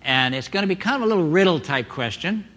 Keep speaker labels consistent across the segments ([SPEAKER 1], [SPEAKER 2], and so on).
[SPEAKER 1] And it's going to be kind of a little riddle type question.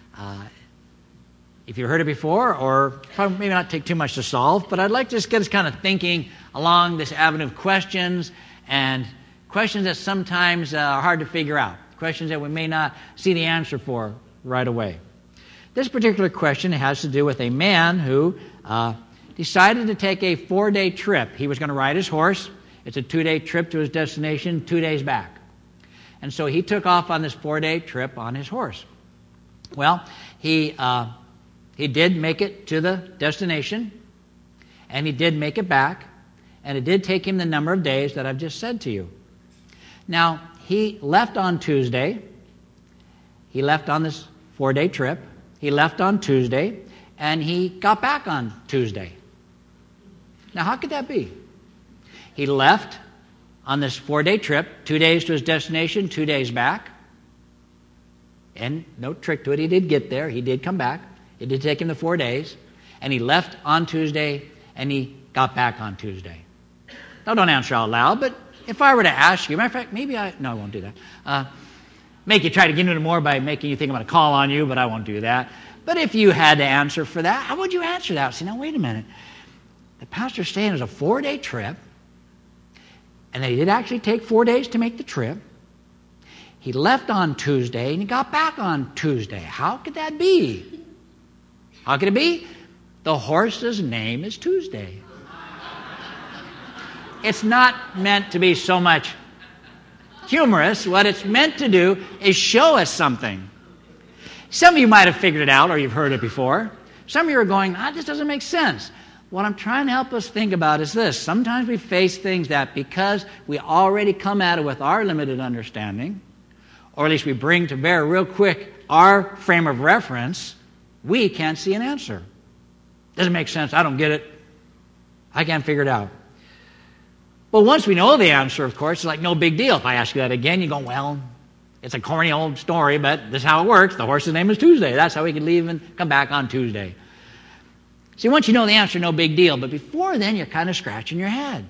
[SPEAKER 1] If you've heard it before, or probably maybe not take too much to solve, but I'd like to just get us kind of thinking along this avenue of questions, and questions that sometimes are hard to figure out, questions that we may not see the answer for right away. This particular question has to do with a man who decided to take a 4-day trip. He was going to ride his horse. It's a 2-day trip to his destination, 2 days back. And so he took off on this 4-day trip on his horse. Well, he did make it to the destination, and he did make it back, and it did take him the number of days that I've just said to you. Now, he left on Tuesday. He left on this 4-day trip. He left on Tuesday, and he got back on Tuesday. Now, how could that be? He left on this 4-day trip, 2 days to his destination, 2 days back. And no trick to it, he did get there. He did come back. It did take him the 4 days. And he left on Tuesday, and he got back on Tuesday. Now, don't answer out loud, but if I were to ask you, matter of fact, no, I won't do that. Make you try to get into it more by making you think I'm going to call on you, but I won't do that. But if you had to answer for that, how would you answer that? See, now, wait a minute. The pastor's saying it was a 4-day trip, and that he did actually take 4 days to make the trip. He left on Tuesday, and he got back on Tuesday. How could that be? How could it be? The horse's name is Tuesday. It's not meant to be so much humorous. What it's meant to do is show us something. Some of you might have figured it out, or you've heard it before. Some of you are going, this doesn't make sense. What I'm trying to help us think about is this. Sometimes we face things that because we already come at it with our limited understanding, or at least we bring to bear real quick our frame of reference, we can't see an answer. Doesn't make sense. I don't get it. I can't figure it out. But once we know the answer, of course, it's like no big deal. If I ask you that again, you go, well, it's a corny old story, but this is how it works. The horse's name is Tuesday. That's how we can leave and come back on Tuesday. See, once you know the answer, no big deal. But before then, you're kind of scratching your head.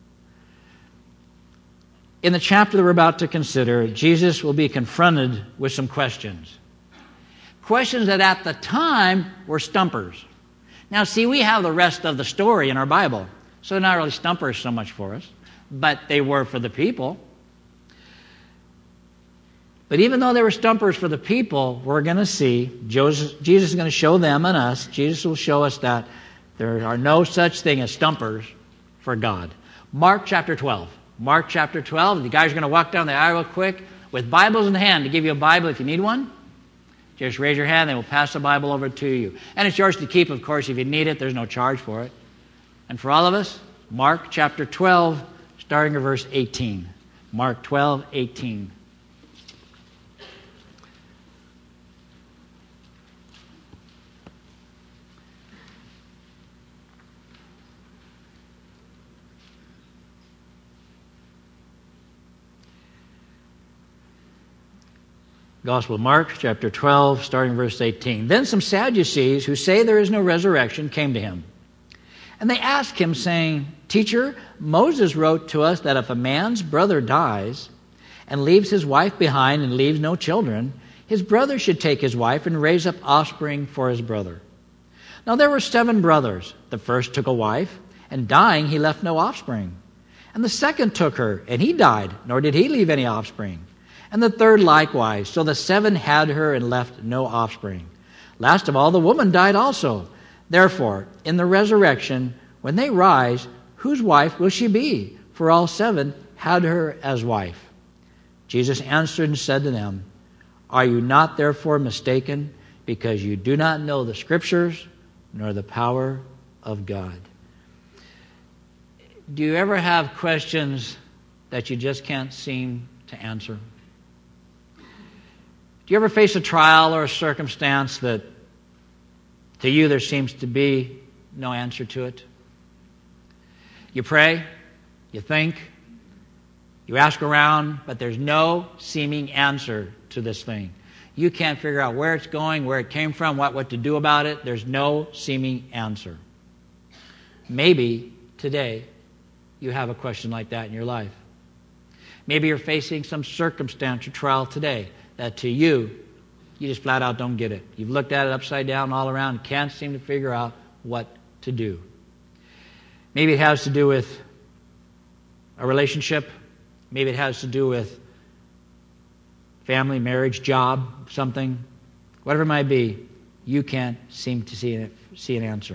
[SPEAKER 1] In the chapter that we're about to consider, Jesus will be confronted with some questions. Questions that at the time were stumpers. Now, see, we have the rest of the story in our Bible. So they're not really stumpers so much for us, but they were for the people. But even though they were stumpers for the people, we're going to see, Jesus is going to show them and us, Jesus will show us that there are no such thing as stumpers for God. Mark chapter 12. Mark chapter 12. The guys are going to walk down the aisle real quick with Bibles in hand to give you a Bible if you need one. Just raise your hand, they will pass the Bible over to you. And it's yours to keep, of course, if you need it. There's no charge for it. And for all of us, Mark chapter 12, starting at verse 18. Mark 12, 18. Gospel of Mark, chapter 12, starting verse 18. Then some Sadducees, who say there is no resurrection, came to him. And they asked him, saying, Teacher, Moses wrote to us that if a man's brother dies and leaves his wife behind and leaves no children, his brother should take his wife and raise up offspring for his brother. Now there were 7 brothers. The first took a wife, and dying he left no offspring. And the second took her, and he died, nor did he leave any offspring. And the third likewise. So the 7 had her and left no offspring. Last of all, the woman died also. Therefore, in the resurrection, when they rise, whose wife will she be? For all 7 had her as wife. Jesus answered and said to them, Are you not therefore mistaken, because you do not know the Scriptures, nor the power of God? Do you ever have questions that you just can't seem to answer? Do you ever face a trial or a circumstance that to you there seems to be no answer to it? You pray, you think, you ask around, but there's no seeming answer to this thing. You can't figure out where it's going, where it came from, what to do about it. There's no seeming answer. Maybe today you have a question like that in your life. Maybe you're facing some circumstance or trial today that to you just flat out don't get it. You've looked at it upside down, all around, can't seem to figure out what to do. Maybe it has to do with a relationship. Maybe it has to do with family, marriage, job, something. Whatever it might be, you can't seem to see an answer.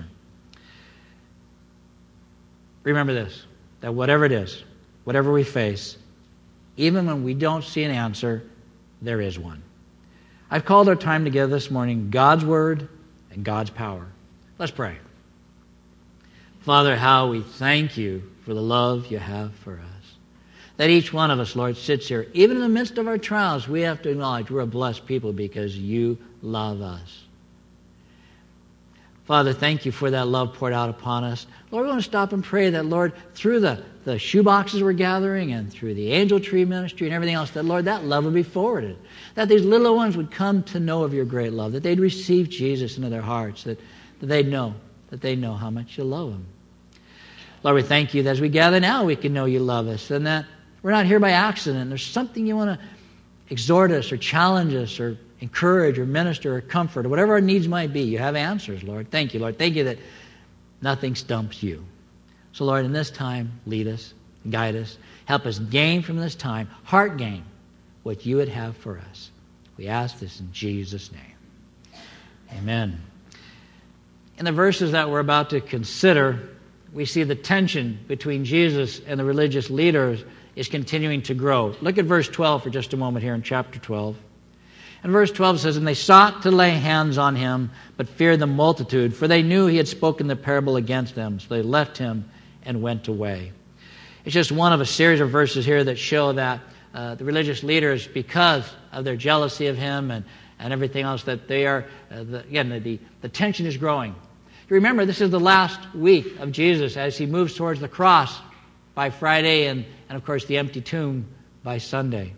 [SPEAKER 1] Remember this, that whatever it is, whatever we face, even when we don't see an answer, there is one. I've called our time together this morning God's Word and God's power. Let's pray. Father, how we thank you for the love you have for us. That each one of us, Lord, sits here. Even in the midst of our trials, we have to acknowledge we're a blessed people because you love us. Father, thank you for that love poured out upon us. Lord, we want to stop and pray that, Lord, through the shoe boxes we're gathering and through the angel tree ministry and everything else, that, Lord, that love would be forwarded. That these little ones would come to know of your great love, that they'd receive Jesus into their hearts, that they know how much you love them. Lord, we thank you that as we gather now, we can know you love us and that we're not here by accident. There's something you want to exhort us or challenge us or encourage or minister or comfort or whatever our needs might be. You have answers, Lord. Thank you, Lord. Thank you that nothing stumps you. So, Lord, in this time, lead us, guide us, help us gain from this time, heart gain, what you would have for us. We ask this in Jesus' name. Amen. In the verses that we're about to consider, we see the tension between Jesus and the religious leaders is continuing to grow. Look at verse 12 for just a moment here in chapter 12. And verse 12 says, "And they sought to lay hands on him, but feared the multitude, for they knew he had spoken the parable against them. So they left him and went away." It's just one of a series of verses here that show that the religious leaders, because of their jealousy of him and everything else, that they are, the tension is growing. You remember, this is the last week of Jesus as he moves towards the cross by Friday and of course, the empty tomb by Sunday.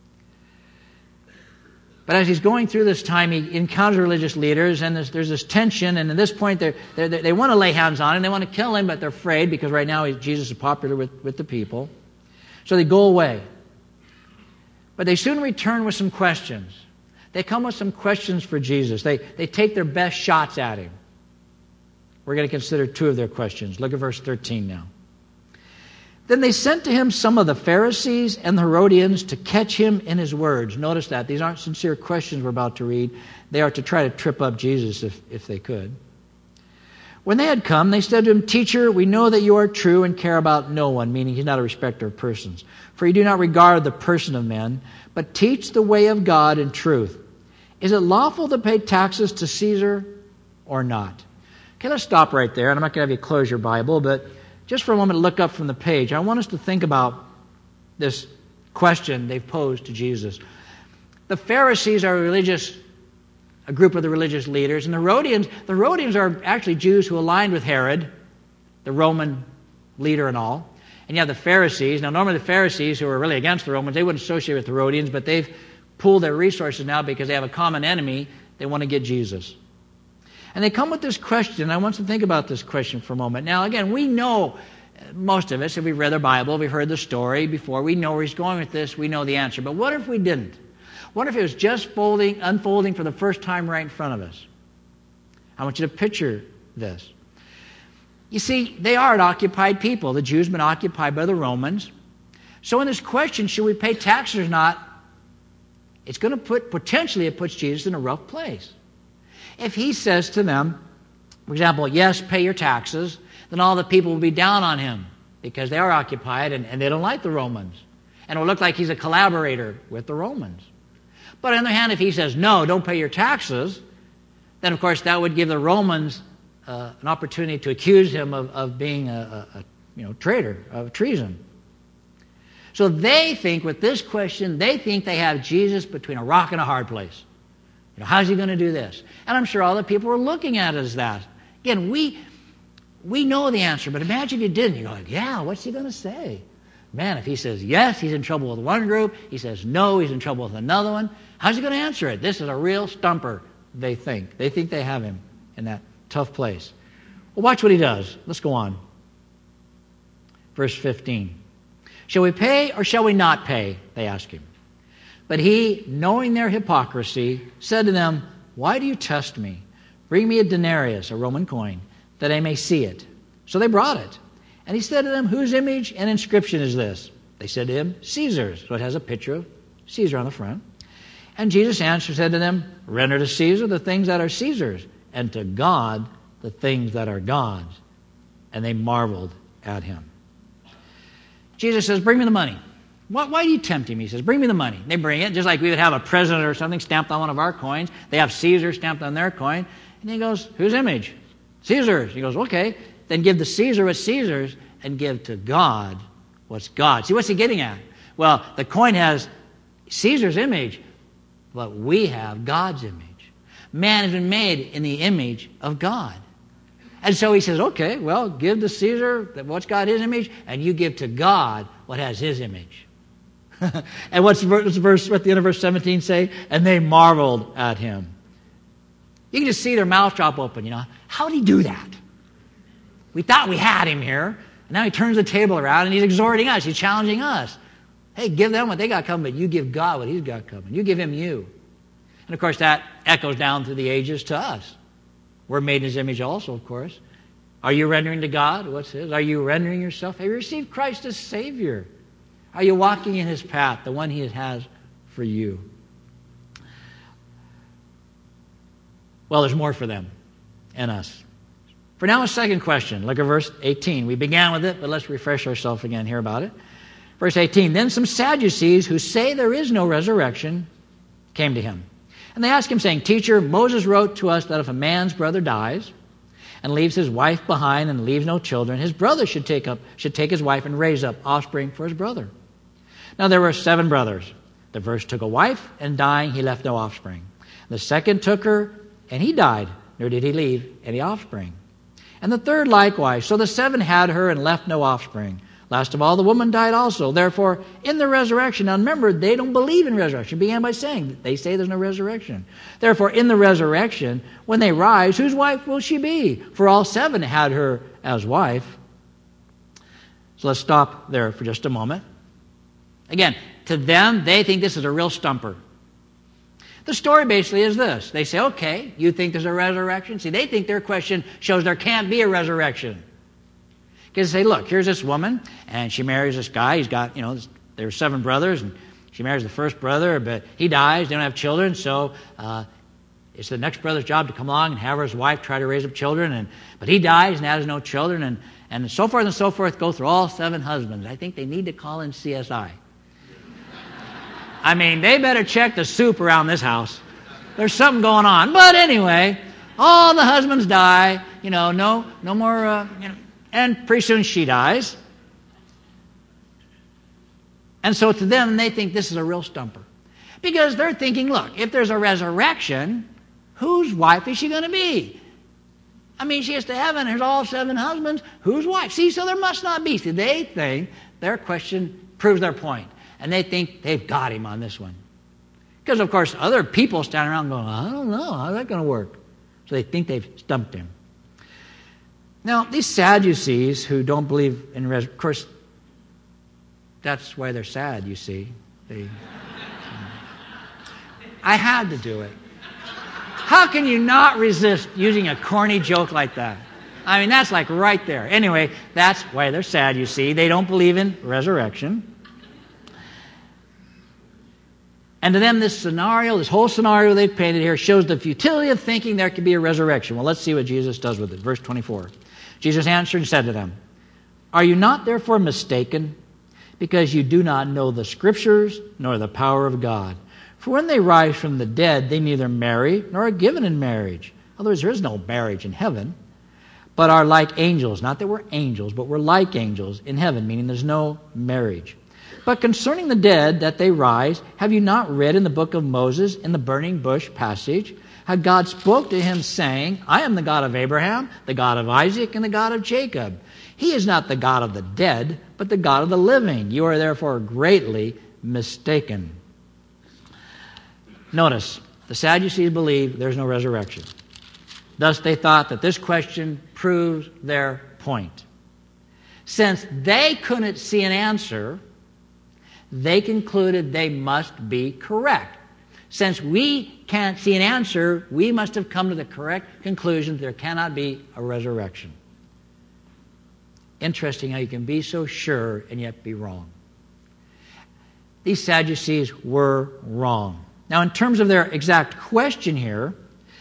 [SPEAKER 1] But as he's going through this time, he encounters religious leaders, and there's this tension, and at this point, they want to lay hands on him, they want to kill him, but they're afraid because right now Jesus is popular with the people. So they go away. But they soon return with some questions. They come with some questions for Jesus. They take their best shots at him. We're going to consider two of their questions. Look at verse 13 now. "Then they sent to him some of the Pharisees and the Herodians to catch him in his words." Notice that. These aren't sincere questions we're about to read. They are to try to trip up Jesus if they could. "When they had come, they said to him, 'Teacher, we know that you are true and care about no one,'" meaning he's not a respecter of persons, "for you do not regard the person of men, but teach the way of God in truth. Is it lawful to pay taxes to Caesar or not?" Okay, let's stop right there. And I'm not going to have you close your Bible, but just for a moment, look up from the page. I want us to think about this question they've posed to Jesus. The Pharisees are a group of the religious leaders, and the Herodians are actually Jews who aligned with Herod, the Roman leader and all. And you have the Pharisees. Now, normally the Pharisees, who are really against the Romans, they wouldn't associate with the Herodians, but they've pooled their resources now because they have a common enemy. They want to get Jesus. And they come with this question. I want to think about this question for a moment. Now, again, we know, most of us, if we've read the Bible, we've heard the story before, we know where he's going with this, we know the answer. But what if we didn't? What if it was just unfolding for the first time right in front of us? I want you to picture this. You see, they are an occupied people. The Jews have been occupied by the Romans. So in this question, should we pay taxes or not, it's going to potentially it puts Jesus in a rough place. If he says to them, for example, yes, pay your taxes, then all the people will be down on him because they are occupied and they don't like the Romans. And it will look like he's a collaborator with the Romans. But on the other hand, if he says, no, don't pay your taxes, then of course that would give the Romans an opportunity to accuse him of being a traitor, of treason. So they think with this question, they think they have Jesus between a rock and a hard place. How's he going to do this? And I'm sure all the people are looking at it as that. Again, we know the answer, but imagine if you didn't. You go like, yeah, what's he going to say? Man, if he says yes, he's in trouble with one group. He says no, he's in trouble with another one. How's he going to answer it? This is a real stumper, they think. They think they have him in that tough place. Well, watch what he does. Let's go on. Verse 15. Shall we pay or shall we not pay? They asked him. But he, knowing their hypocrisy, said to them, Why do you test me? Bring me a denarius, a Roman coin, that I may see it. So they brought it. And he said to them, Whose image and inscription is this? They said to him, Caesar's. So it has a picture of Caesar on the front. And Jesus answered, said to them, Render to Caesar the things that are Caesar's, and to God the things that are God's. And they marveled at him. Jesus says, Bring me the money. Why do you tempt him? He says, Bring me the money. They bring it, just like we would have a president or something stamped on one of our coins. They have Caesar stamped on their coin. And he goes, Whose image? Caesar's. He goes, Okay, then give to Caesar what's Caesar's and give to God what's God's. See, what's he getting at? Well, the coin has Caesar's image, but we have God's image. Man has been made in the image of God. And so he says, okay, well, give to Caesar what's got his image, and you give to God what has his image. And what the end of verse 17 say? And they marveled at him. You can just see their mouth drop open, How did he do that? We thought we had him here, and now he turns the table around and he's exhorting us, he's challenging us. Hey, give them what they got coming, but you give God what he's got coming. You give him you. And of course that echoes down through the ages to us. We're made in his image also, of course. Are you rendering to God what's his? Are you rendering yourself? Have you received Christ as Savior? Are you walking in his path, the one he has for you? Well, there's more for them and us. For now, a second question. Look at verse 18. We began with it, but let's refresh ourselves again here about it. Verse 18, Then some Sadducees who say there is no resurrection came to him. And they asked him, saying, Teacher, Moses wrote to us that if a man's brother dies and leaves his wife behind and leaves no children, his brother should take his wife and raise up offspring for his brother. Now there were 7 brothers. The first took a wife, and dying he left no offspring. The second took her, and he died, nor did he leave any offspring. And the third likewise. So the 7 had her and left no offspring. Last of all, the woman died also. Therefore, in the resurrection, now remember, they don't believe in resurrection. It began by saying, they say there's no resurrection. Therefore, in the resurrection, when they rise, whose wife will she be? For all 7 had her as wife. So let's stop there for just a moment. Again, to them, they think this is a real stumper. The story basically is this. They say, okay, you think there's a resurrection? See, they think their question shows there can't be a resurrection. Because they say, look, here's this woman, and she marries this guy. He's got, there's 7 brothers, and she marries the first brother, but he dies. They don't have children, so it's the next brother's job to come along and have his wife try to raise up children. But he dies and has no children, and so forth, go through all 7 husbands. I think they need to call in CSI. I mean, they better check the soup around this house. There's something going on. But anyway, all the husbands die, no more, and pretty soon she dies. And so to them, they think this is a real stumper. Because they're thinking, look, if there's a resurrection, whose wife is she going to be? I mean, she gets to heaven, there's all 7 husbands, whose wife? See, so there must not be. See, they think their question proves their point. And they think they've got him on this one. Because, of course, other people stand around going, I don't know, how's that going to work? So they think they've stumped him. Now, these Sadducees who don't believe in resurrection, of course, that's why they're sad, you see. I had to do it. How can you not resist using a corny joke like that? I mean, that's like right there. Anyway, that's why they're sad, you see. They don't believe in resurrection. And to them, this whole scenario they've painted here shows the futility of thinking there could be a resurrection. Well, let's see what Jesus does with it. Verse 24. Jesus answered and said to them, Are you not therefore mistaken, because you do not know the Scriptures nor the power of God? For when they rise from the dead, they neither marry nor are given in marriage. In other words, there is no marriage in heaven, but are like angels. Not that we're angels, but we're like angels in heaven, meaning there's no marriage. But concerning the dead that they rise, have you not read in the book of Moses, in the burning bush passage, how God spoke to him saying, I am the God of Abraham, the God of Isaac, and the God of Jacob. He is not the God of the dead, but the God of the living. You are therefore greatly mistaken. Notice, the Sadducees believe there's no resurrection. Thus they thought that this question proves their point. Since they couldn't see an answer, they concluded they must be correct. Since we can't see an answer, we must have come to the correct conclusion that there cannot be a resurrection. Interesting how you can be so sure and yet be wrong. These Sadducees were wrong. Now, in terms of their exact question here,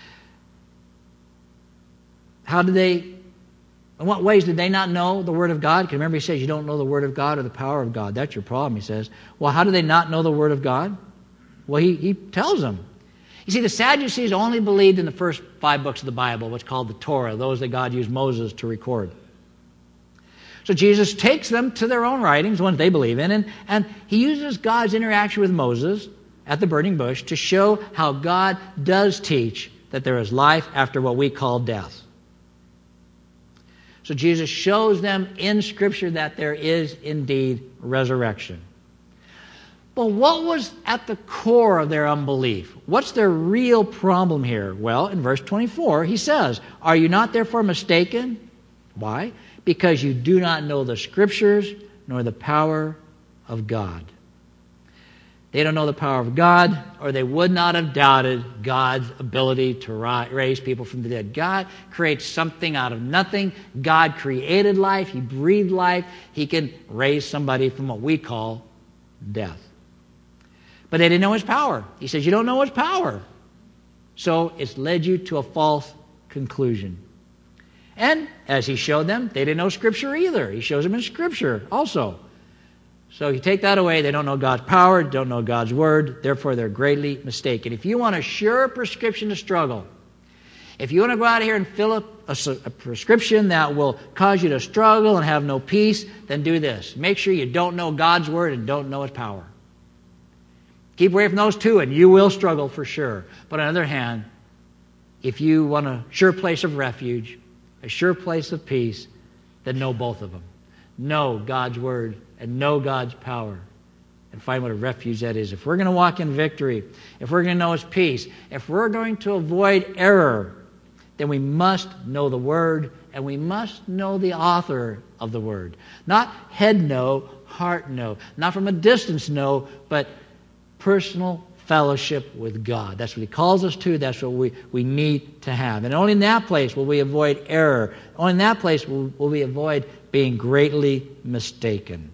[SPEAKER 1] in what ways did they not know the Word of God? Because remember he says you don't know the Word of God or the power of God. That's your problem, he says. Well, how do they not know the Word of God? Well, he tells them. You see, the Sadducees only believed in the first 5 books of the Bible, what's called the Torah, those that God used Moses to record. So Jesus takes them to their own writings, ones they believe in, and he uses God's interaction with Moses at the burning bush to show how God does teach that there is life after what we call death. So Jesus shows them in Scripture that there is indeed resurrection. But what was at the core of their unbelief? What's their real problem here? Well, in verse 24, he says, "Are you not therefore mistaken?" Why? Because you do not know the Scriptures nor the power of God. They don't know the power of God, or they would not have doubted God's ability to raise people from the dead. God creates something out of nothing. God created life. He breathed life. He can raise somebody from what we call death. But they didn't know His power. He says, you don't know His power. So it's led you to a false conclusion. And as He showed them, they didn't know Scripture either. He shows them in Scripture also. So you take that away, they don't know God's power, don't know God's Word, therefore they're greatly mistaken. If you want a sure prescription to struggle, if you want to go out here and fill up a prescription that will cause you to struggle and have no peace, then do this. Make sure you don't know God's Word and don't know His power. Keep away from those two and you will struggle for sure. But on the other hand, if you want a sure place of refuge, a sure place of peace, then know both of them. Know God's Word and know God's power and find what a refuge that is. If we're going to walk in victory, if we're going to know His peace, if we're going to avoid error, then we must know the Word and we must know the author of the Word. Not head know, heart know. Not from a distance know, but personal fellowship with God. That's what He calls us to. That's what we need to have. And only in that place will we avoid error. Only in that place will we avoid being greatly mistaken.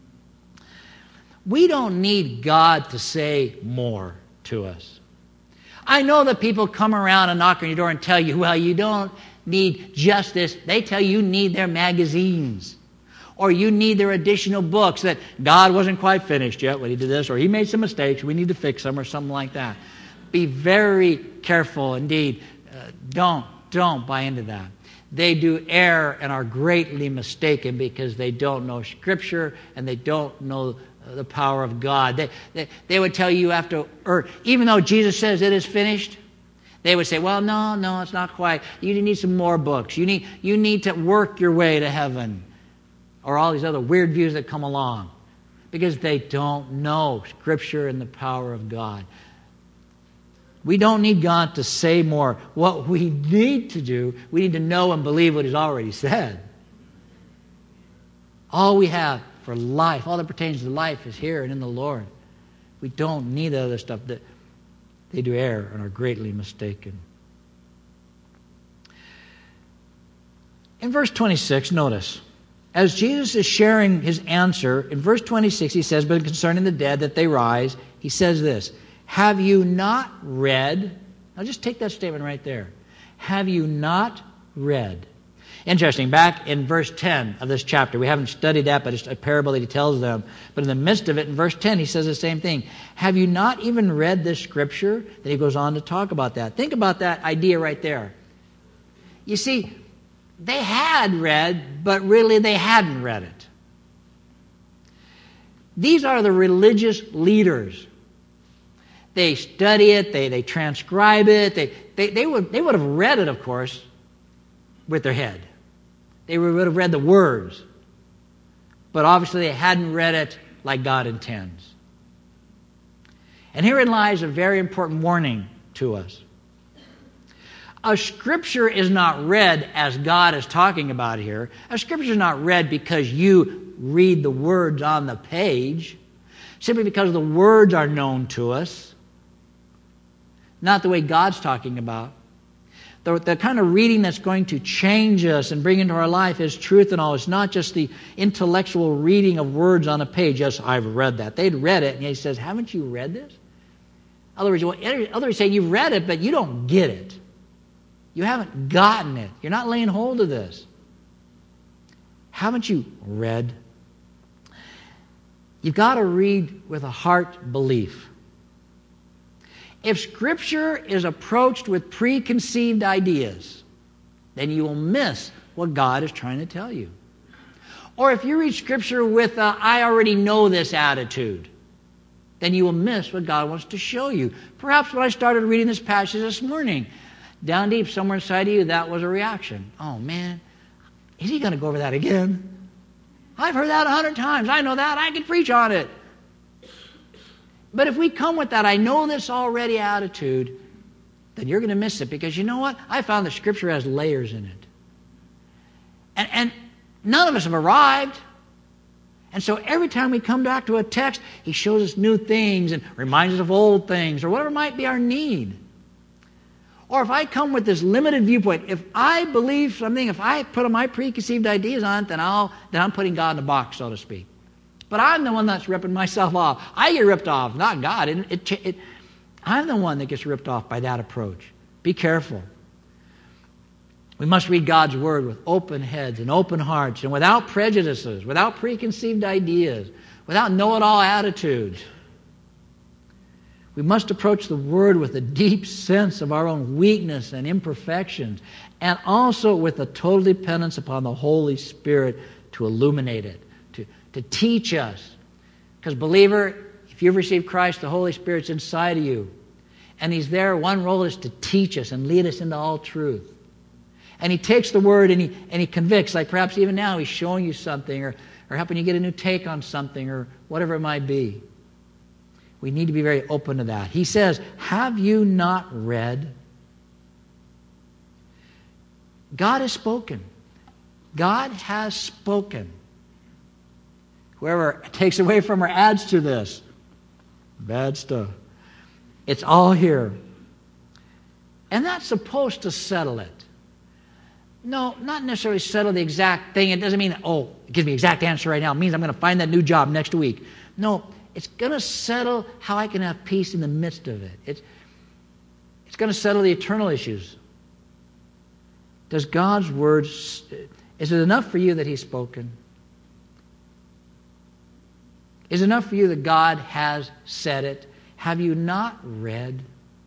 [SPEAKER 1] We don't need God to say more to us. I know that people come around and knock on your door and tell you, well, you don't need just this. They tell you need their magazines. Or you need their additional books that God wasn't quite finished yet when He did this, or He made some mistakes, we need to fix them, or something like that. Be very careful indeed. Don't buy into that. They do err and are greatly mistaken because they don't know Scripture and they don't know the power of God. They would tell you after, or even though Jesus says it is finished, they would say, well, no, it's not quite. You need some more books. You need to work your way to heaven. Or all these other weird views that come along. Because they don't know Scripture and the power of God. We don't need God to say more. What we need to do, we need to know and believe what He's already said. All we have for life, all that pertains to life is here and in the Lord. We don't need the other stuff. That they do err and are greatly mistaken. In verse 26, notice, as Jesus is sharing His answer, in verse 26 He says, but concerning the dead that they rise, He says this, have you not read? Now just take that statement right there. Have you not read? Interesting, back in verse 10 of this chapter, we haven't studied that, but it's a parable that He tells them. But in the midst of it, in verse 10, He says the same thing. Have you not even read this Scripture? Then He goes on to talk about that. Think about that idea right there. You see, they had read, but really they hadn't read it. These are the religious leaders. They study it, they transcribe it, they would have read it, of course, with their head. They would have read the words. But obviously they hadn't read it like God intends. And herein lies a very important warning to us. A Scripture is not read as God is talking about here. A Scripture is not read because you read the words on the page. simply because the words are known to us, not the way God's talking about. The kind of reading that's going to change us and bring into our life is truth and all. It's not just the intellectual reading of words on a page. Yes, I've read that. They'd read it, and he says, haven't you read this? Others say, you've read it, but you don't get it. You haven't gotten it. You're not laying hold of this. Haven't you read? You've got to read with a heart belief. If Scripture is approached with preconceived ideas, then you will miss what God is trying to tell you. Or if you read Scripture with a, I already know this attitude, then you will miss what God wants to show you. Perhaps when I started reading this passage this morning, down deep somewhere inside of you, that was a reaction. Oh man, is he going to go over that again? I've heard that 100 times. I know that. I can preach on it. But if we come with that I know this already attitude, then you're going to miss it, because you know what? I found that Scripture has layers in it. And none of us have arrived. And so every time we come back to a text, he shows us new things and reminds us of old things or whatever might be our need. Or if I come with this limited viewpoint, if I believe something, if I put my preconceived ideas on it, then I'm putting God in a box, so to speak. But I'm the one that's ripping myself off. I get ripped off, not God. I'm the one that gets ripped off by that approach. Be careful. We must read God's Word with open heads and open hearts and without prejudices, without preconceived ideas, without know-it-all attitudes. We must approach the Word with a deep sense of our own weakness and imperfections, and also with a total dependence upon the Holy Spirit to illuminate it, to teach us. Because believer, if you've received Christ, the Holy Spirit's inside of you. And He's there. One role is to teach us and lead us into all truth. And He takes the Word and He convicts, like perhaps even now He's showing you something or helping you get a new take on something or whatever it might be. We need to be very open to that. He says, have you not read? God has spoken. God has spoken. Whoever takes away from or adds to this, bad stuff. It's all here. And that's supposed to settle it. No, not necessarily settle the exact thing. It doesn't mean, it gives me the exact answer right now. It means I'm going to find that new job next week. No, it's going to settle how I can have peace in the midst of it. It's going to settle the eternal issues. Does God's Word, is it enough for you that He's spoken? Is it enough for you that God has said it? Have you not read?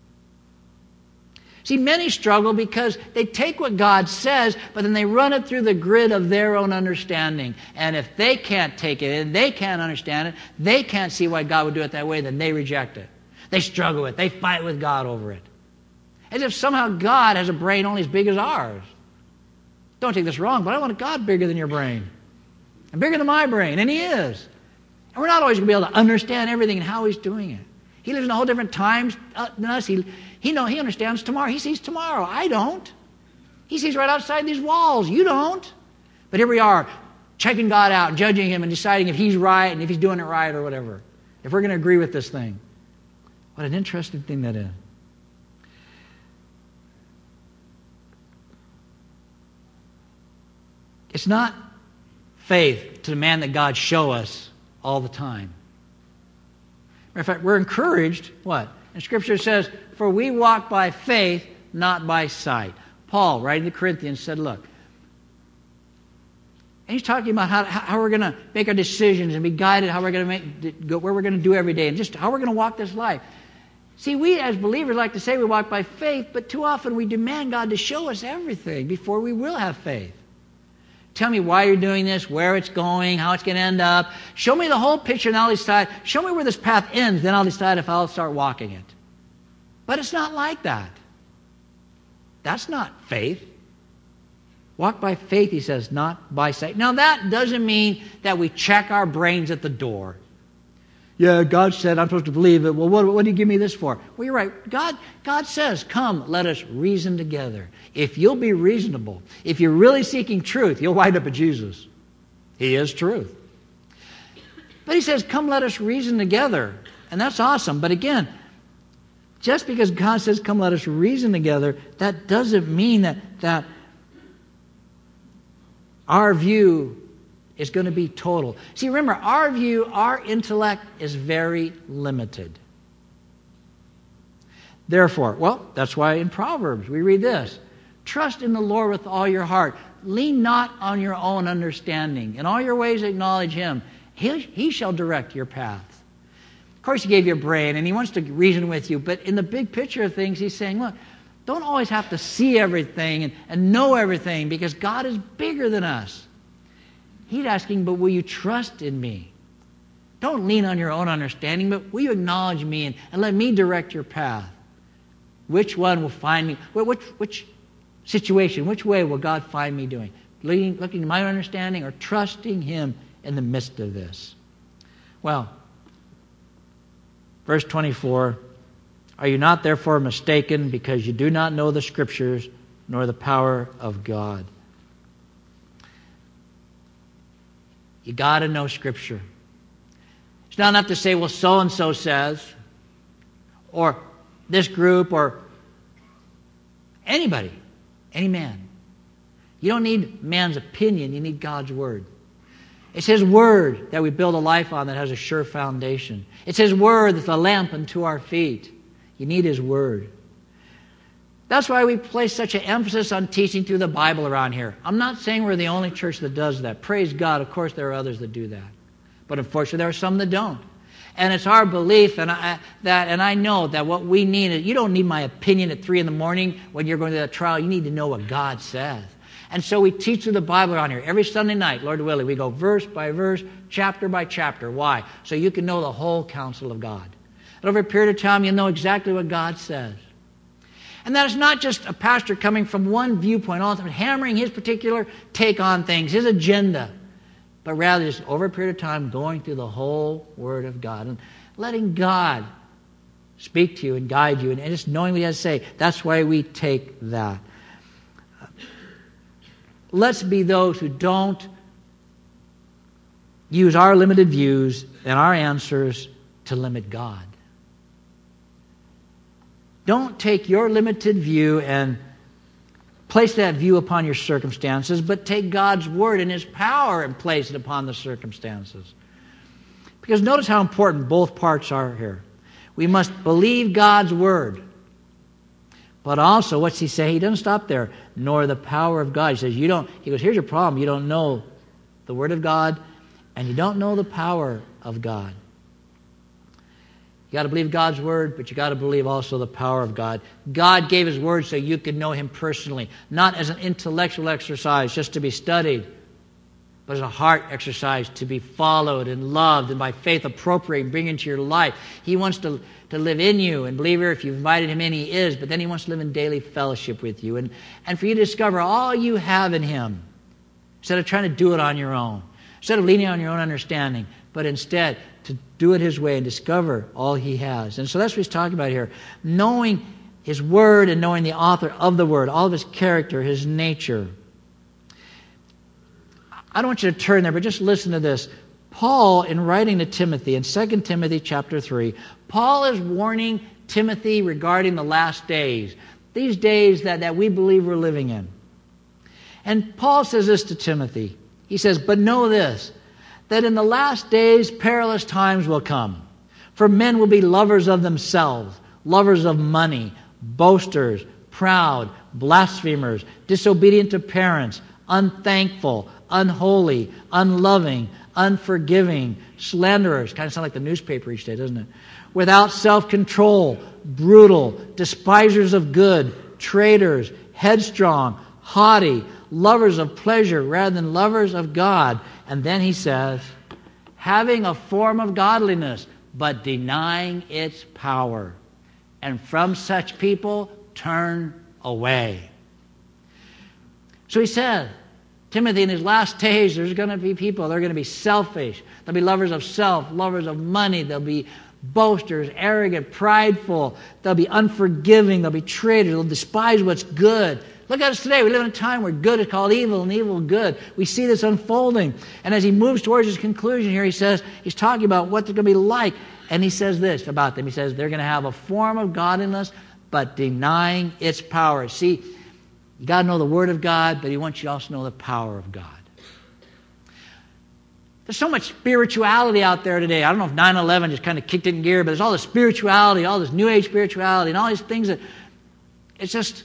[SPEAKER 1] See, many struggle because they take what God says, but then they run it through the grid of their own understanding. And if they can't take it and they can't understand it, they can't see why God would do it that way, then they reject it. They struggle with it. They fight with God over it. As if somehow God has a brain only as big as ours. Don't take this wrong, but I want a God bigger than your brain. And bigger than my brain, and He is. And we're not always going to be able to understand everything and how He's doing it. He lives in a whole different times than us. He understands tomorrow. He sees tomorrow. I don't. He sees right outside these walls. You don't. But here we are, checking God out, judging Him, and deciding if He's right and if He's doing it right or whatever. If we're going to agree with this thing. What an interesting thing that is. It's not faith to demand that God show us all the time. Matter of fact, we're encouraged, what? And Scripture says, for we walk by faith, not by sight. Paul, writing to the Corinthians, said, look, and he's talking about how we're going to make our decisions and be guided, how we're going to go where we're going to do every day, and just how we're going to walk this life. See, we as believers like to say we walk by faith, but too often we demand God to show us everything before we will have faith. Tell me why you're doing this, where it's going, how it's going to end up. Show me the whole picture and I'll decide. Show me where this path ends, then I'll decide if I'll start walking it. But it's not like that. That's not faith. Walk by faith, he says, not by sight. Now that doesn't mean that we check our brains at the door. Yeah, God said I'm supposed to believe it. Well, what do you give me this for? Well, you're right. God says, come, let us reason together. If you'll be reasonable, if you're really seeking truth, you'll wind up at Jesus. He is truth. But he says, come let us reason together. And that's awesome. But again, just because God says, come let us reason together, that doesn't mean that our view is going to be total. See, remember, our view, our intellect is very limited. Therefore, well, that's why in Proverbs we read this. Trust in the Lord with all your heart. Lean not on your own understanding. In all your ways acknowledge Him. He shall direct your paths. Of course, He gave you a brain and He wants to reason with you, but in the big picture of things, He's saying, look, don't always have to see everything and know everything, because God is bigger than us. He's asking, but will you trust in me? Don't lean on your own understanding, but will you acknowledge me and let me direct your path? Which one will find me? Which situation, which way will God find me doing? Looking to my own understanding or trusting Him in the midst of this? Well, verse 24, are you not therefore mistaken, because you do not know the Scriptures nor the power of God? You got to know Scripture. It's not enough to say, well, so-and-so says, or this group, or anybody, any man. You don't need man's opinion, you need God's Word. It's His Word that we build a life on that has a sure foundation. It's His Word that's a lamp unto our feet. You need His Word. That's why we place such an emphasis on teaching through the Bible around here. I'm not saying we're the only church that does that. Praise God, of course there are others that do that. But unfortunately there are some that don't. And it's our belief, and I know that what we need is, you don't need my opinion at 3 a.m. when you're going to that trial. You need to know what God says. And so we teach through the Bible around here. Every Sunday night, Lord willing, we go verse by verse, chapter by chapter. Why? So you can know the whole counsel of God. And over a period of time, you'll know exactly what God says. And that is not just a pastor coming from one viewpoint, all the time, hammering his particular take on things, his agenda, but rather just over a period of time going through the whole Word of God and letting God speak to you and guide you and just knowing what He has to say. That's why we take that. Let's be those who don't use our limited views and our answers to limit God. Don't take your limited view and place that view upon your circumstances, but take God's Word and His power and place it upon the circumstances. Because notice how important both parts are here. We must believe God's Word. But also, what's He say? He doesn't stop there. Nor the power of God. He says, he goes, here's your problem. You don't know the Word of God, and you don't know the power of God. You got to believe God's Word, but you got to believe also the power of God. God gave His Word so you could know Him personally, not as an intellectual exercise just to be studied, but as a heart exercise to be followed and loved and by faith appropriate and bring into your life. He wants to live in you, and believer, if you've invited Him in, He is, but then He wants to live in daily fellowship with you and for you to discover all you have in Him instead of trying to do it on your own, instead of leaning on your own understanding, but instead to do it His way and discover all He has. And so that's what He's talking about here. Knowing His Word and knowing the author of the Word, all of His character, His nature. I don't want you to turn there, but just listen to this. Paul, in writing to Timothy, in 2 Timothy chapter 3, Paul is warning Timothy regarding the last days. These days that we believe we're living in. And Paul says this to Timothy. He says, but know this, that in the last days perilous times will come. For men will be lovers of themselves, lovers of money, boasters, proud, blasphemers, disobedient to parents, unthankful, unholy, unloving, unforgiving, slanderers. Kind of sound like the newspaper each day, doesn't it? Without self-control, brutal, despisers of good, traitors, headstrong, haughty, lovers of pleasure rather than lovers of God. And then he says, having a form of godliness, but denying its power. And from such people, turn away. So he said, Timothy, in his last days, there's going to be people, they're going to be selfish. They'll be lovers of self, lovers of money. They'll be boasters, arrogant, prideful. They'll be unforgiving. They'll be traitors. They'll despise what's good. Look at us today. We live in a time where good is called evil and evil good. We see this unfolding. And as he moves towards his conclusion here, he's talking about what they're going to be like. And he says this about them. He says they're going to have a form of godliness, but denying its power. See, you got to know the Word of God, but he wants you to also know the power of God. There's so much spirituality out there today. I don't know if 9/11 just kind of kicked it in gear, but there's all this spirituality, all this New Age spirituality, and all these things that it's just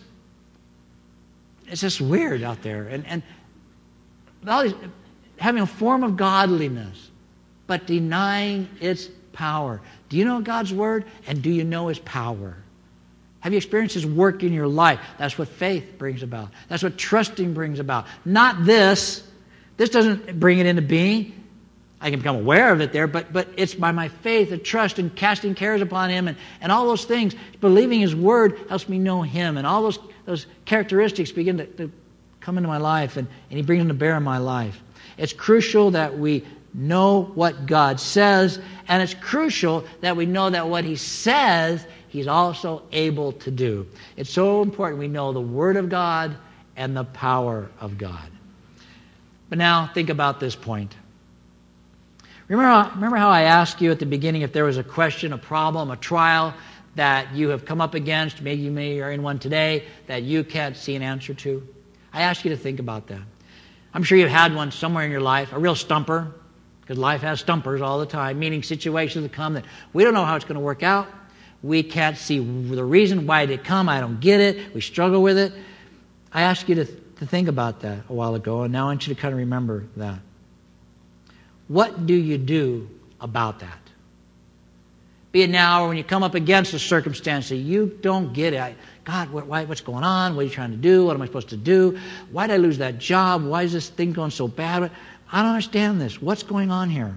[SPEAKER 1] weird out there. And all these, having a form of godliness, but denying its power. Do you know God's Word? And do you know His power? Have you experienced His work in your life? That's what faith brings about. That's what trusting brings about. Not this. This doesn't bring it into being. I can become aware of it there, but it's by my faith and trust and casting cares upon Him and all those things. Believing His Word helps me know Him, and all those characteristics begin to come into my life, and He brings them to bear in my life. It's crucial that we know what God says, and it's crucial that we know that what He says, He's also able to do. It's so important we know the Word of God and the power of God. But now, think about this point. Remember how I asked you at the beginning if there was a question, a problem, a trial that you have come up against, maybe you are in one today, that you can't see an answer to? I asked you to think about that. I'm sure you've had one somewhere in your life, a real stumper, because life has stumpers all the time, meaning situations that come that we don't know how it's going to work out. We can't see the reason why it did come. I don't get it. We struggle with it. I asked you to think about that a while ago, and now I want you to kind of remember that. What do you do about that? Be it now or when you come up against a circumstance that you don't get it. God, what's going on? What are you trying to do? What am I supposed to do? Why did I lose that job? Why is this thing going so bad? I don't understand this. What's going on here?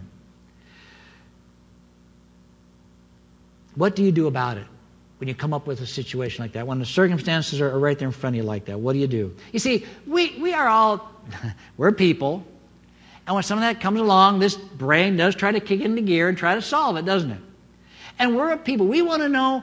[SPEAKER 1] What do you do about it when you come up with a situation like that? When the circumstances are right there in front of you like that, what do you do? You see, we are all, we're people. And when some of that comes along, this brain does try to kick into gear and try to solve it, doesn't it? And we're a people. We want to know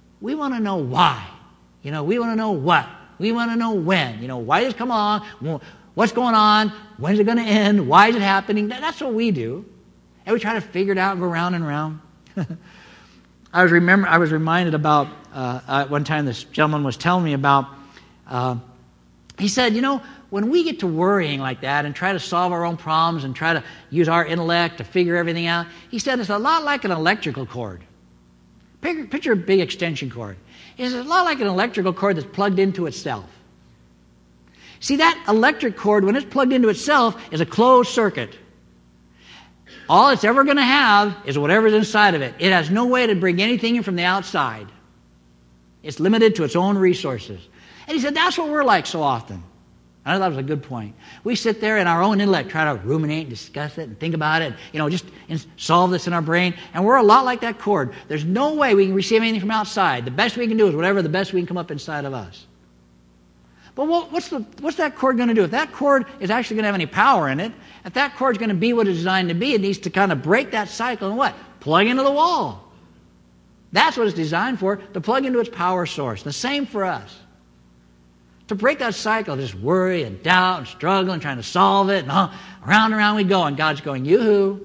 [SPEAKER 1] why. We want to know what. We want to know when. Why does it come along? What's going on? When's it going to end? Why is it happening? That's what we do. And we try to figure it out and go round and round. I was reminded about one time this gentleman was telling me about, he said, when we get to worrying like that and try to solve our own problems and try to use our intellect to figure everything out, he said it's a lot like an electrical cord. Picture a big extension cord. It's a lot like an electrical cord that's plugged into itself. See, that electric cord, when it's plugged into itself, is a closed circuit. All it's ever going to have is whatever's inside of it. It has no way to bring anything in from the outside. It's limited to its own resources. And he said that's what we're like so often. I thought that was a good point. We sit there in our own intellect, try to ruminate and discuss it and think about it, just solve this in our brain. And we're a lot like that cord. There's no way we can receive anything from outside. The best we can do is whatever the best we can come up inside of us. But what's that cord going to do? If that cord is actually going to have any power in it, if that cord's going to be what it's designed to be, it needs to kind of break that cycle and what? Plug into the wall. That's what it's designed for, to plug into its power source. The same for us. To break that cycle of just worry and doubt and struggle and trying to solve it, and round and round we go, and God's going, yoo-hoo.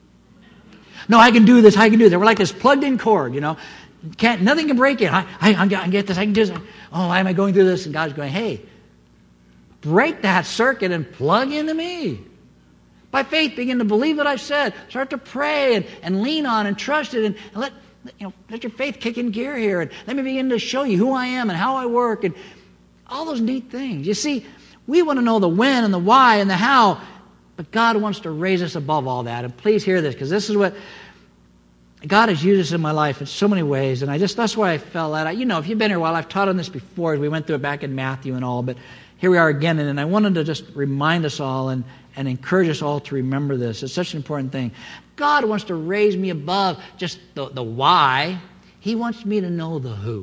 [SPEAKER 1] No, I can do this, I can do that. We're like this plugged-in cord, nothing can break it. I can get this, I can do this. Oh, why am I going through this? And God's going, hey, break that circuit and plug into me. By faith, begin to believe what I've said. Start to pray and lean on and trust it, and let your faith kick in gear here. And let me begin to show you who I am and how I work and all those neat things. You see, we want to know the when and the why and the how, but God wants to raise us above all that. And please hear this, because this is what God has used us in my life in so many ways, and that's why I felt that. If you've been here a while, I've taught on this before. We went through it back in Matthew and all, but here we are again, and I wanted to just remind us all and encourage us all to remember this. It's such an important thing. God wants to raise me above just the why. He wants me to know the who.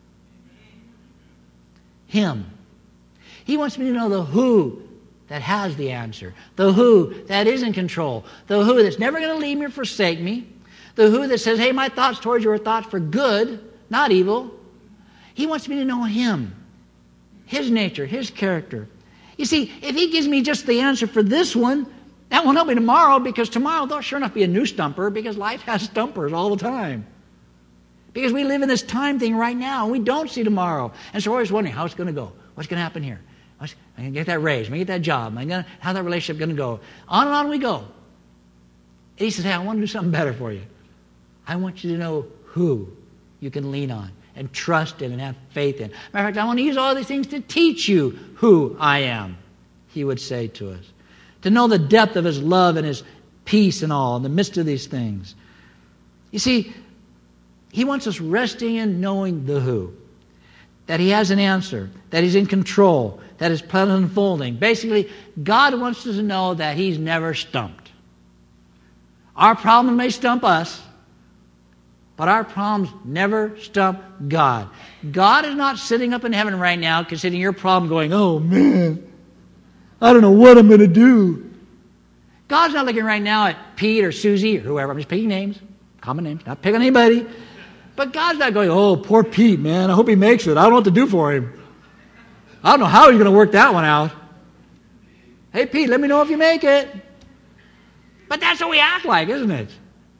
[SPEAKER 1] Him. He wants me to know the who that has the answer, the who that is in control, the who that's never going to leave me or forsake me, the who that says, hey, my thoughts towards you are thoughts for good, not evil. He wants me to know Him. His nature, His character. You see, if He gives me just the answer for this one, that won't help me tomorrow, because tomorrow there'll sure enough be a new stumper, because life has stumpers all the time. Because we live in this time thing right now, and we don't see tomorrow. And so we're always wondering how it's going to go. What's going to happen here? Am I going to get that raise? Am I going to get that job? How's that relationship going to go? On and on we go. And He says, hey, I want to do something better for you. I want you to know who you can lean on and trust in and have faith in. Matter of fact, I want to use all these things to teach you who I am, He would say to us. To know the depth of His love and His peace and all in the midst of these things. You see, He wants us resting in knowing the who. That He has an answer. That He's in control. That His plan is unfolding. Basically, God wants us to know that He's never stumped. Our problem may stump us, but our problems never stump God. God is not sitting up in heaven right now considering your problem going, oh man, I don't know what I'm going to do. God's not looking right now at Pete or Susie or whoever. I'm just picking names, common names, not picking anybody. But God's not going, oh, poor Pete, man. I hope he makes it. I don't know what to do for him. I don't know how he's going to work that one out. Hey, Pete, let me know if you make it. But that's what we act like, isn't it?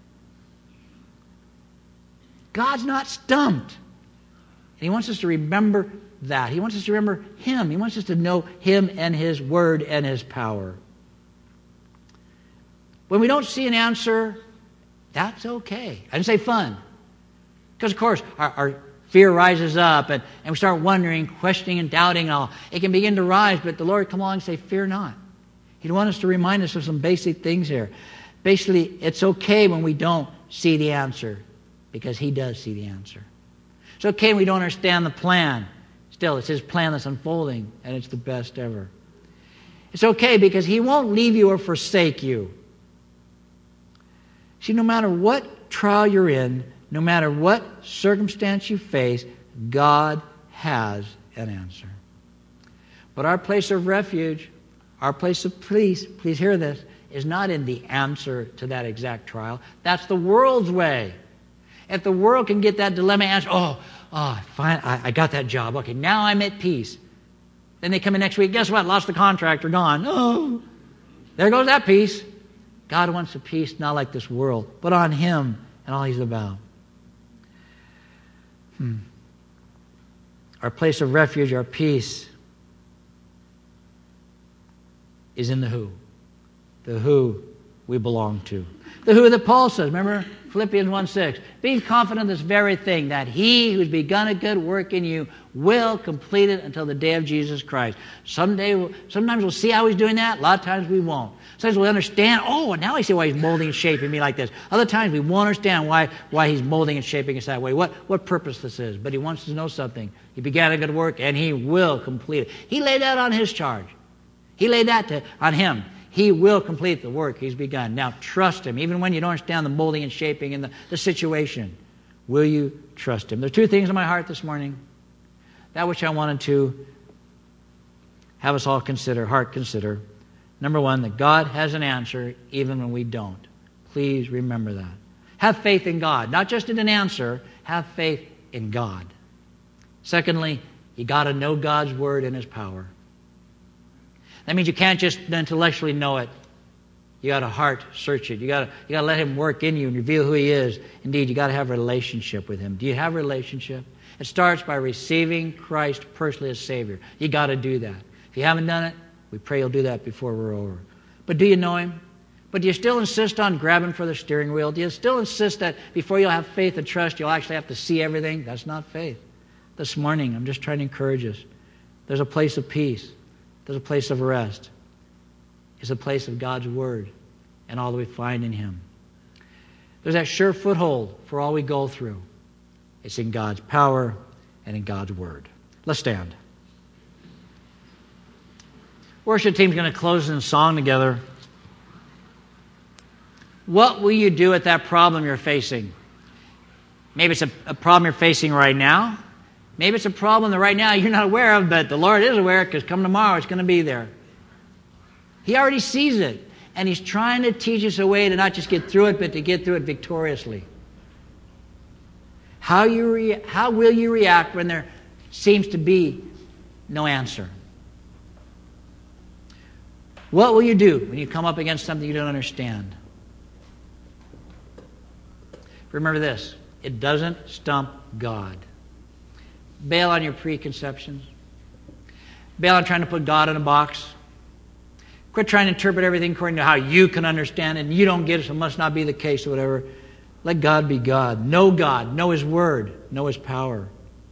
[SPEAKER 1] God's not stumped. And He wants us to remember that. He wants us to remember Him. He wants us to know Him and His Word and His power. When we don't see an answer, that's okay. I didn't say fun. Because, of course, our fear rises up and we start wondering, questioning and doubting and all. It can begin to rise, but the Lord come along and say, fear not. He'd want us to remind us of some basic things here. Basically, it's okay when we don't see the answer, because He does see the answer. It's okay when we don't understand the plan. Still, it's His plan that's unfolding, and it's the best ever. It's okay because He won't leave you or forsake you. See, no matter what trial you're in, no matter what circumstance you face, God has an answer. But our place of refuge, our place of peace, please hear this, is not in the answer to that exact trial. That's the world's way. If the world can get that dilemma answer, fine, I got that job. Okay, now I'm at peace. Then they come in next week, guess what? Lost the contract, or gone. Oh, there goes that peace. God wants a peace not like this world, but on Him and all He's about. Our place of refuge, our peace, is in the who. The who we belong to. The who that Paul says, remember Philippians 1:6, being confident of this very thing, that He who's begun a good work in you will complete it until the day of Jesus Christ. Sometimes we'll see how He's doing that. A lot of times we won't. Sometimes we'll understand, now I see why He's molding and shaping me like this. Other times we won't understand why He's molding and shaping us that way, what purpose this is. But He wants us to know something. He began a good work and He will complete it. He laid that on His charge. He laid that on Him. He will complete the work He's begun. Now trust Him, even when you don't understand the molding and shaping and the situation. Will you trust Him? There are two things in my heart this morning. That which I wanted to have us all consider. Number one, that God has an answer even when we don't. Please remember that. Have faith in God. Not just in an answer, have faith in God. Secondly, you got to know God's Word and His power. That means you can't just intellectually know it. You got to heart search it. You got to let Him work in you and reveal who He is. Indeed, you got to have a relationship with Him. Do you have a relationship? It starts by receiving Christ personally as Savior. You got to do that. If you haven't done it, we pray you'll do that before we're over. But do you know Him? But do you still insist on grabbing for the steering wheel? Do you still insist that before you'll have faith and trust, you'll actually have to see everything? That's not faith. This morning, I'm just trying to encourage us. There's a place of peace. There's a place of rest. It's a place of God's Word and all that we find in Him. There's that sure foothold for all we go through. It's in God's power and in God's Word. Let's stand. Worship team's going to close in a song together. What will you do with that problem you're facing? Maybe it's a problem you're facing right now. Maybe it's a problem that right now you're not aware of, but the Lord is aware, because come tomorrow it's going to be there. He already sees it, and He's trying to teach us a way to not just get through it, but to get through it victoriously. How will you react when there seems to be no answer. What will you do when you come up against something you don't understand? Remember this, it doesn't stump God. Bail on your preconceptions. Bail on trying to put God in a box. Quit trying to interpret everything according to how you can understand it, and you don't get it, so it must not be the case or whatever. Let God be God. Know His Word, know His power.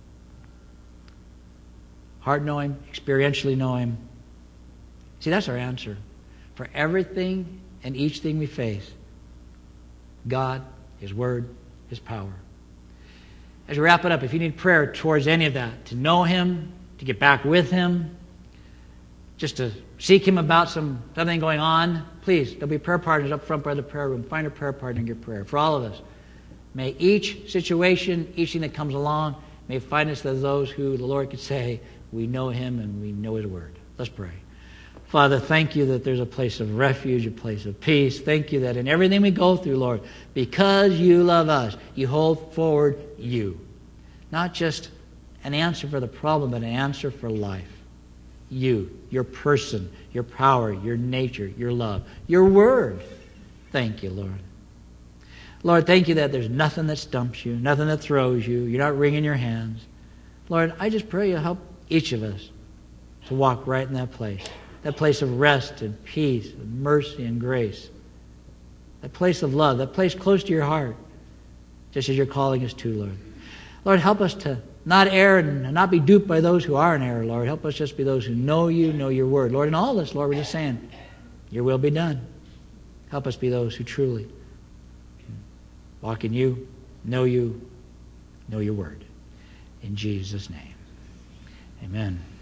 [SPEAKER 1] Heart know Him, experientially know Him. See, that's our answer. For everything and each thing we face, God, His Word, His power. As we wrap it up, if you need prayer towards any of that, to know Him, to get back with Him, just to seek Him about something going on, please, there'll be prayer partners up front by the prayer room. Find a prayer partner and get prayer. For all of us, may each situation, each thing that comes along, may find us as those who the Lord could say, we know Him and we know His Word. Let's pray. Father, thank You that there's a place of refuge, a place of peace. Thank You that in everything we go through, Lord, because You love us, You hold forward You. Not just an answer for the problem, but an answer for life. You, Your person, Your power, Your nature, Your love, Your Word. Thank You, Lord. Lord, thank You that there's nothing that stumps You, nothing that throws You. You're not wringing your hands. Lord, I just pray You'll help each of us to walk right in that place of rest and peace and mercy and grace, that place of love, that place close to Your heart, just as You're calling us to, Lord. Lord, help us to not err and not be duped by those who are in error, Lord. Help us just be those who know You, know Your Word. Lord, in all this, Lord, we're just saying, Your will be done. Help us be those who truly walk in You, know Your Word. In Jesus' name, amen.